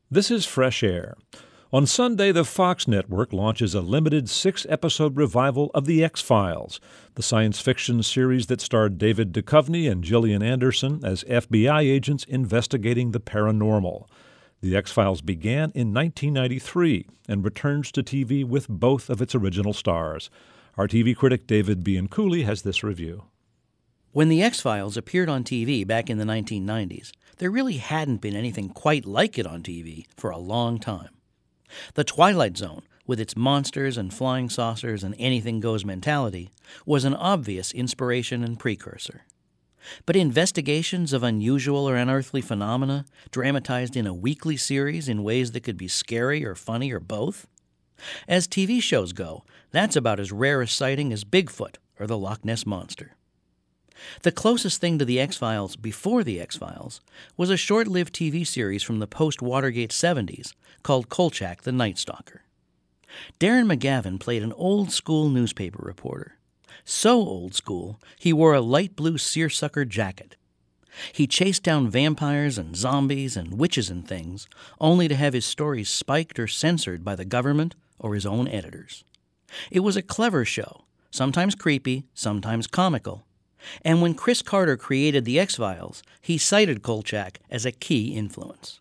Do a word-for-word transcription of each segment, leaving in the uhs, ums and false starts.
This is Fresh Air. On Sunday, the Fox network launches a limited six-episode revival of The X-Files, the science fiction series that starred David Duchovny and Gillian Anderson as F B I agents investigating the paranormal. The X-Files began in nineteen ninety-three and returns to T V with both of its original stars. Our T V critic David Bianculli has this review. When The X-Files appeared on T V back in the nineteen nineties, there really hadn't been anything quite like it on T V for a long time. The Twilight Zone, with its monsters and flying saucers and anything-goes mentality, was an obvious inspiration and precursor. But investigations of unusual or unearthly phenomena, dramatized in a weekly series in ways that could be scary or funny or both? As T V shows go, that's about as rare a sighting as Bigfoot or the Loch Ness Monster. The closest thing to The X-Files before The X-Files was a short-lived T V series from the post-Watergate seventies called Kolchak the Night Stalker. Darren McGavin played an old-school newspaper reporter. So old school, he wore a light blue seersucker jacket. He chased down vampires and zombies and witches and things, only to have his stories spiked or censored by the government or his own editors. It was a clever show, sometimes creepy, sometimes comical. And when Chris Carter created The X-Files, he cited Kolchak as a key influence.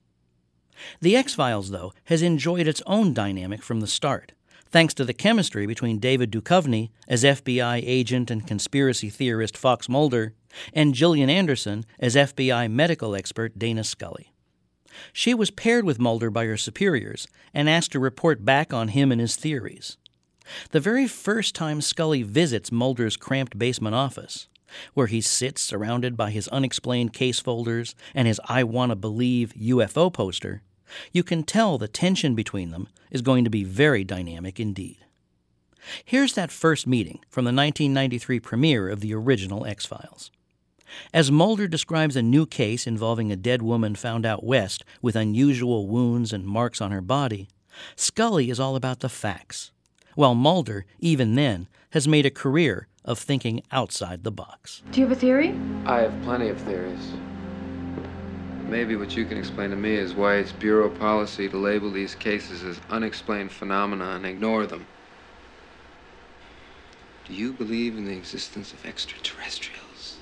The X-Files, though, has enjoyed its own dynamic from the start, thanks to the chemistry between David Duchovny as F B I agent and conspiracy theorist Fox Mulder and Gillian Anderson as F B I medical expert Dana Scully. She was paired with Mulder by her superiors and asked to report back on him and his theories. The very first time Scully visits Mulder's cramped basement office, where he sits surrounded by his unexplained case folders and his I Wanna Believe U F O poster, you can tell the tension between them is going to be very dynamic indeed. Here's that first meeting from the nineteen ninety-three premiere of the original X-Files. As Mulder describes a new case involving a dead woman found out west with unusual wounds and marks on her body, Scully is all about the facts, while Mulder, even then, has made a career of thinking outside the box. Do you have a theory? I have plenty of theories. Maybe what you can explain to me is why it's bureau policy to label these cases as unexplained phenomena and ignore them. Do you believe in the existence of extraterrestrials?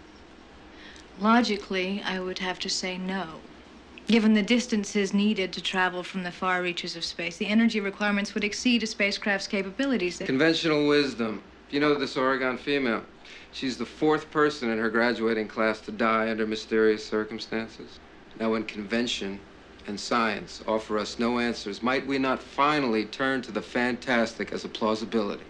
Logically, I would have to say no. Given the distances needed to travel from the far reaches of space, the energy requirements would exceed a spacecraft's capabilities. Conventional wisdom. You know this Oregon female. She's the fourth person in her graduating class to die under mysterious circumstances. Now, when convention and science offer us no answers, might we not finally turn to the fantastic as a plausibility?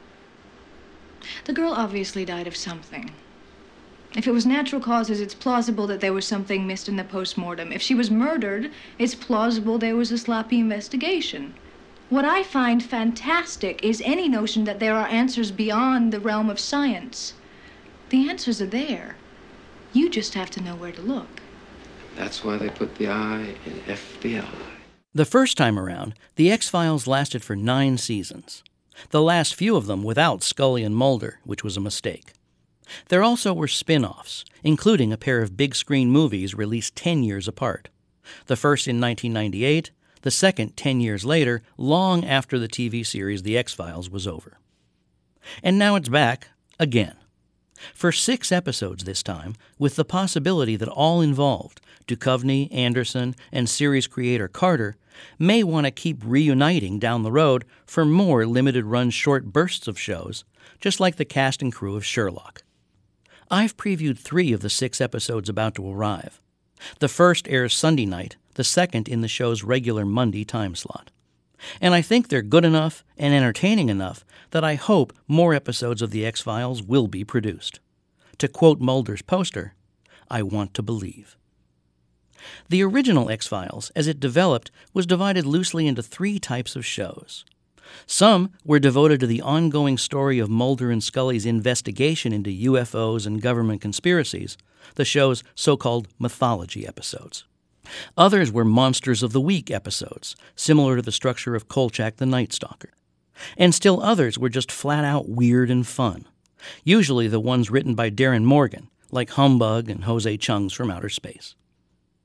The girl obviously died of something. If it was natural causes, it's plausible that there was something missed in the post-mortem. If she was murdered, it's plausible there was a sloppy investigation. What I find fantastic is any notion that there are answers beyond the realm of science. The answers are there. You just have to know where to look. That's why they put the I in F B I. The first time around, The X-Files lasted for nine seasons. The last few of them without Scully and Mulder, which was a mistake. There also were spin-offs, including a pair of big-screen movies released ten years apart. The first in nineteen ninety-eight, the second ten years later, long after the T V series The X-Files was over. And now it's back, again. For six episodes this time, with the possibility that all involved, Duchovny, Anderson, and series creator Carter, may want to keep reuniting down the road for more limited-run short bursts of shows, just like the cast and crew of Sherlock. I've previewed three of the six episodes about to arrive. The first airs Sunday night, the second in the show's regular Monday time slot. And I think they're good enough and entertaining enough that I hope more episodes of The X-Files will be produced. To quote Mulder's poster, I want to believe. The original X-Files, as it developed, was divided loosely into three types of shows. Some were devoted to the ongoing story of Mulder and Scully's investigation into U F Os and government conspiracies, the show's so-called mythology episodes. Others were Monsters of the Week episodes, similar to the structure of Kolchak the Night Stalker. And still others were just flat-out weird and fun, usually the ones written by Darren Morgan, like Humbug and Jose Chung's From Outer Space.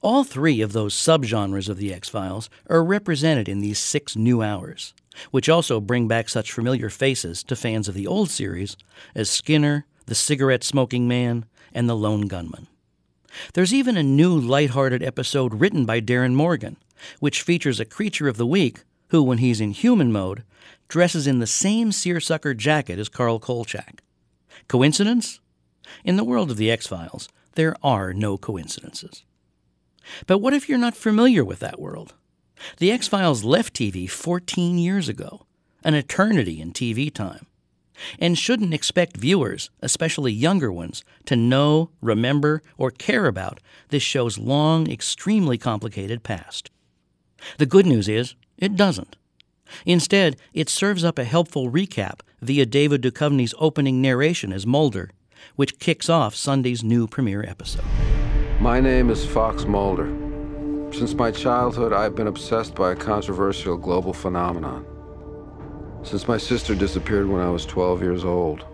All three of those subgenres of The X-Files are represented in these six new hours, which also bring back such familiar faces to fans of the old series as Skinner, the cigarette-smoking man, and the lone gunman. There's even a new lighthearted episode written by Darren Morgan, which features a creature of the week who, when he's in human mode, dresses in the same seersucker jacket as Carl Kolchak. Coincidence? In the world of The X-Files, there are no coincidences. But what if you're not familiar with that world? The X-Files left T V fourteen years ago, an eternity in T V time, and shouldn't expect viewers, especially younger ones, to know, remember, or care about this show's long, extremely complicated past. The good news is, it doesn't. Instead, it serves up a helpful recap via David Duchovny's opening narration as Mulder, which kicks off Sunday's new premiere episode. My name is Fox Mulder. Since my childhood, I've been obsessed by a controversial global phenomenon. Since my sister disappeared when I was twelve years old,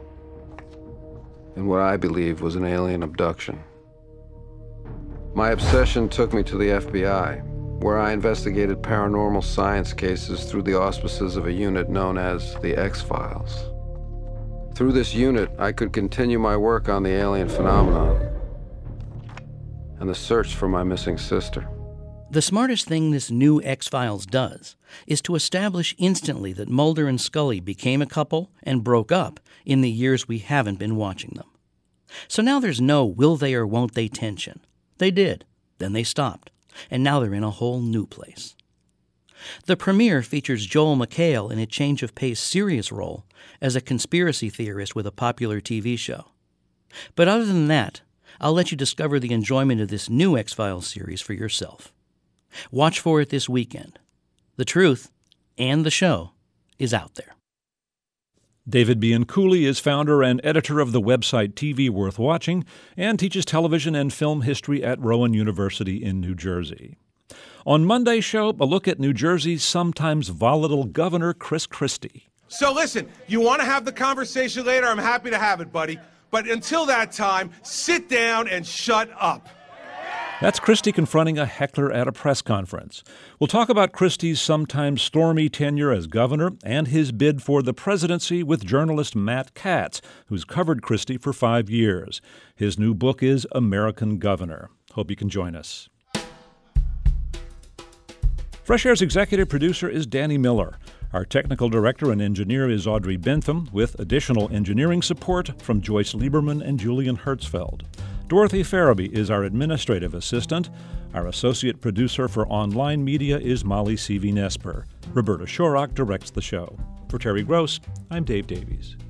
in what I believe was an alien abduction. My obsession took me to the F B I, where I investigated paranormal science cases through the auspices of a unit known as the X-Files. Through this unit, I could continue my work on the alien phenomenon and the search for my missing sister. The smartest thing this new X-Files does is to establish instantly that Mulder and Scully became a couple and broke up in the years we haven't been watching them. So now there's no will they or won't they tension. They did, then they stopped, and now they're in a whole new place. The premiere features Joel McHale in a change-of-pace serious role as a conspiracy theorist with a popular T V show. But other than that, I'll let you discover the enjoyment of this new X-Files series for yourself. Watch for it this weekend. The truth, and the show, is out there. David Bianculli is founder and editor of the website T V Worth Watching and teaches television and film history at Rowan University in New Jersey. On Monday's show, a look at New Jersey's sometimes volatile governor, Chris Christie. So listen, you want to have the conversation later? I'm happy to have it, buddy. But until that time, sit down and shut up. That's Christie confronting a heckler at a press conference. We'll talk about Christie's sometimes stormy tenure as governor and his bid for the presidency with journalist Matt Katz, who's covered Christie for five years. His new book is American Governor. Hope you can join us. Fresh Air's executive producer is Danny Miller. Our technical director and engineer is Audrey Bentham, with additional engineering support from Joyce Lieberman and Julian Hertzfeld. Dorothy Farabee is our administrative assistant. Our associate producer for online media is Molly Seavey-Nesper. Roberta Shorrock directs the show. For Terry Gross, I'm Dave Davies.